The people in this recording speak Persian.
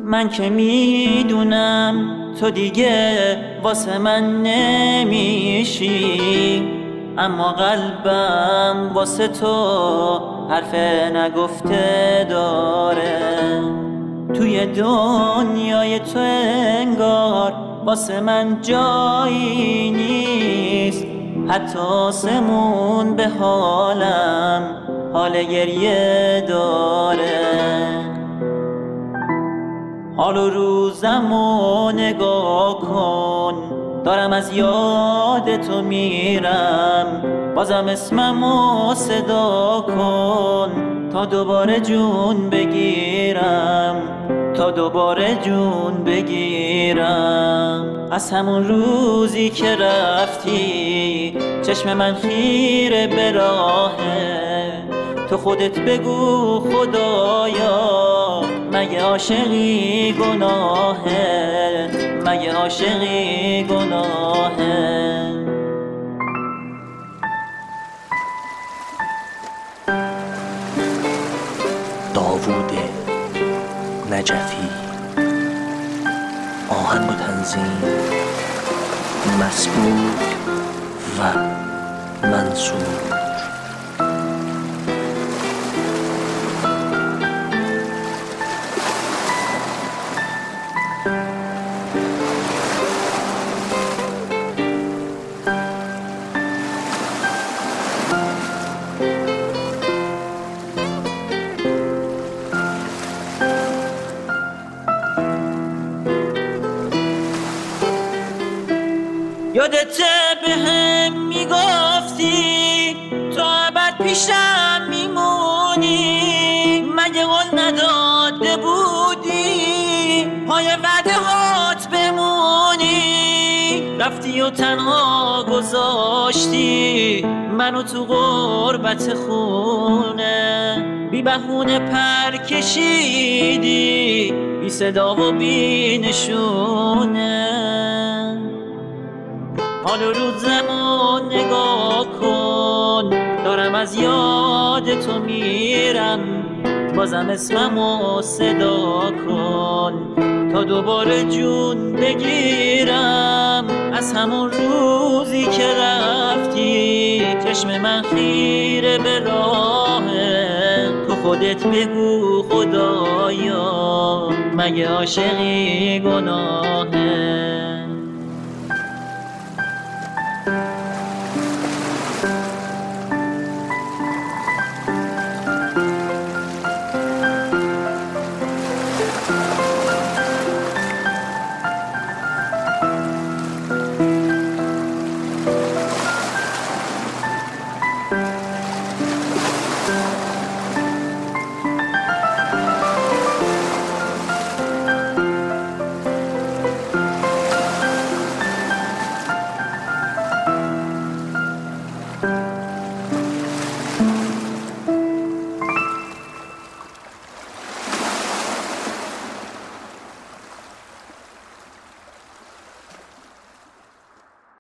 من که میدونم تو دیگه واسه من نمیشی، اما قلبم واسه تو حرف نگفته داره. توی دنیای تو انگار واسه من جایی نیست، حتی آسمون به حالم حال گریه داره. حال و روزمو نگاه کن، دارم از یاد تو میرم، بازم اسممو صدا کن تا دوباره جون بگیرم، تا دوباره جون بگیرم. از همون روزی که رفتی چشم من خیره به راهه، تو خودت بگو خدایا مگه عاشقی گناهه، مگه عاشقی گناهه. داوود نجفی، آهنگ و تنظیم مسعود و منصور. یادته به هم میگفتی تو ابد پیشم میمونی، مگه قول نداده بودی پای وعده هات بمونی؟ رفتی و تنها گذاشتی منو تو غربت خونه، بی بهونه پر کشیدی، بی صدا و بی نشونه. حال و روزمو نگاه کن، دارم از یاد تو میرم، بازم اسممو صدا کن تا دوباره جون بگیرم. از همون روزی که رفتی چشم من خیره به راهه، تو خودت بگو خدایا مگه عاشقی گناهه.